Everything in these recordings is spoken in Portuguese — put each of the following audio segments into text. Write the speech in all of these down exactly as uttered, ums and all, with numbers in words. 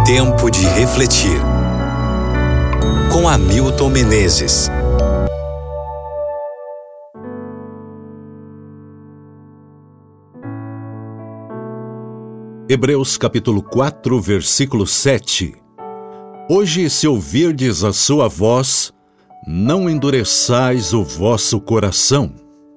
Tempo de refletir. Com Hamilton Menezes. Hebreus capítulo quatro, versículo sete. Hoje, se ouvirdes a sua voz, não endureçais o vosso coração.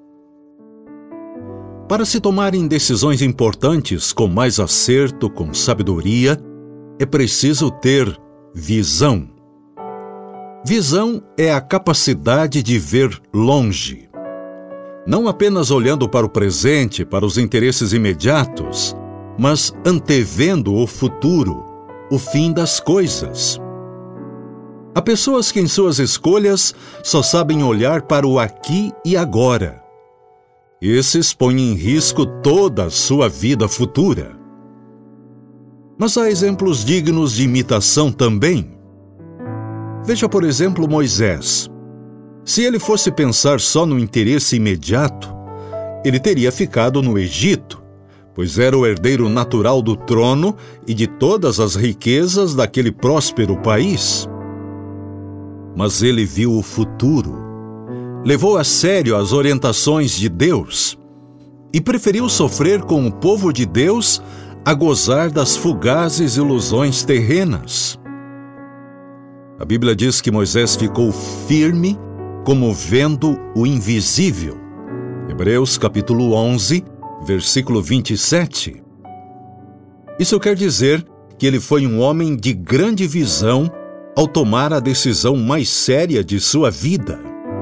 Para se tomarem decisões importantes com mais acerto, com sabedoria, é preciso ter visão. Visão é a capacidade de ver longe. Não apenas olhando para o presente, para os interesses imediatos, mas antevendo o futuro, o fim das coisas. Há pessoas que em suas escolhas só sabem olhar para o aqui e agora. Esses põem em risco toda a sua vida futura. Mas há exemplos dignos de imitação também. Veja, por exemplo, Moisés. Se ele fosse pensar só no interesse imediato, ele teria ficado no Egito, pois era o herdeiro natural do trono e de todas as riquezas daquele próspero país. Mas ele viu o futuro, levou a sério as orientações de Deus e preferiu sofrer com o povo de Deus a gozar das fugazes ilusões terrenas. A Bíblia diz que Moisés ficou firme como vendo o invisível. Hebreus capítulo onze, versículo vinte e sete. Isso quer dizer que ele foi um homem de grande visão ao tomar a decisão mais séria de sua vida.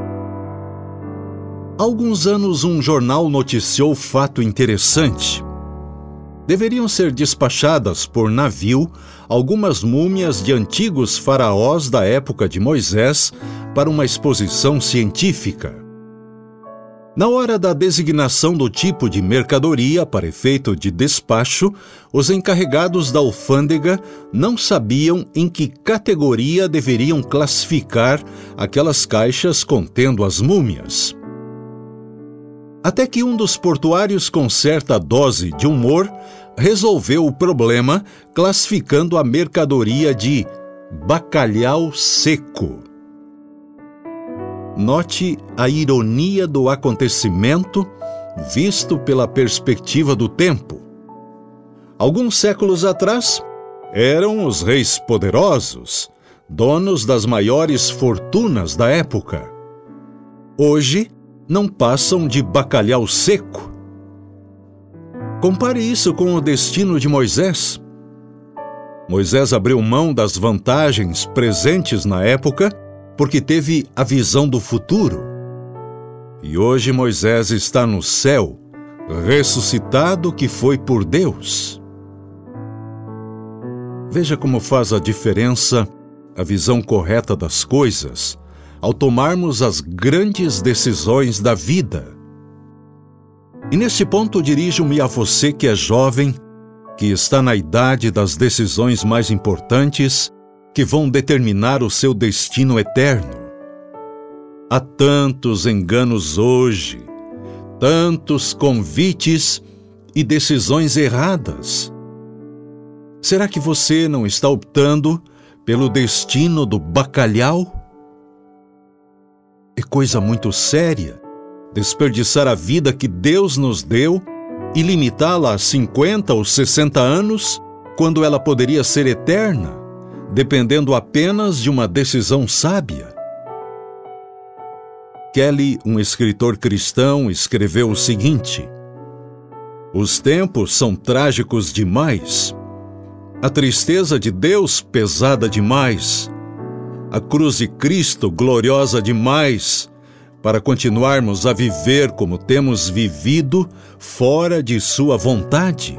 Há alguns anos, um jornal noticiou fato interessante. Deveriam ser despachadas por navio algumas múmias de antigos faraós da época de Moisés para uma exposição científica. Na hora da designação do tipo de mercadoria para efeito de despacho, os encarregados da alfândega não sabiam em que categoria deveriam classificar aquelas caixas contendo as múmias. Até que um dos portuários, com certa dose de humor, resolveu o problema classificando a mercadoria de bacalhau seco. Note a ironia do acontecimento visto pela perspectiva do tempo. Alguns séculos atrás, eram os reis poderosos, donos das maiores fortunas da época. Hoje, não passam de bacalhau seco. Compare isso com o destino de Moisés. Moisés abriu mão das vantagens presentes na época porque teve a visão do futuro. E hoje Moisés está no céu, ressuscitado que foi por Deus. Veja como faz a diferença a visão correta das coisas ao tomarmos as grandes decisões da vida. E neste ponto dirijo-me a você que é jovem, que está na idade das decisões mais importantes que vão determinar o seu destino eterno. Há tantos enganos hoje, tantos convites e decisões erradas. Será que você não está optando pelo destino do bacalhau? É coisa muito séria desperdiçar a vida que Deus nos deu e limitá-la a cinquenta ou sessenta anos, quando ela poderia ser eterna, dependendo apenas de uma decisão sábia. Kelly, um escritor cristão, escreveu o seguinte: os tempos são trágicos demais, a tristeza de Deus pesada demais, a cruz de Cristo gloriosa demais, para continuarmos a viver como temos vivido fora de sua vontade.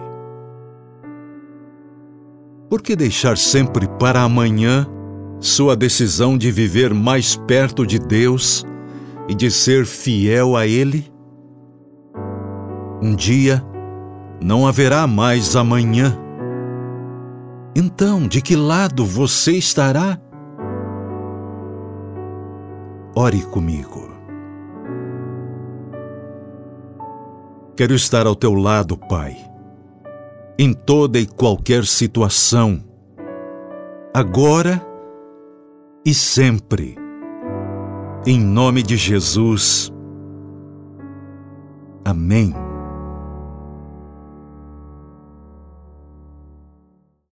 Por que deixar sempre para amanhã sua decisão de viver mais perto de Deus e de ser fiel a Ele? Um dia não haverá mais amanhã. Então, de que lado você estará? Ore comigo. Quero estar ao teu lado, Pai, em toda e qualquer situação, agora e sempre. Em nome de Jesus. Amém.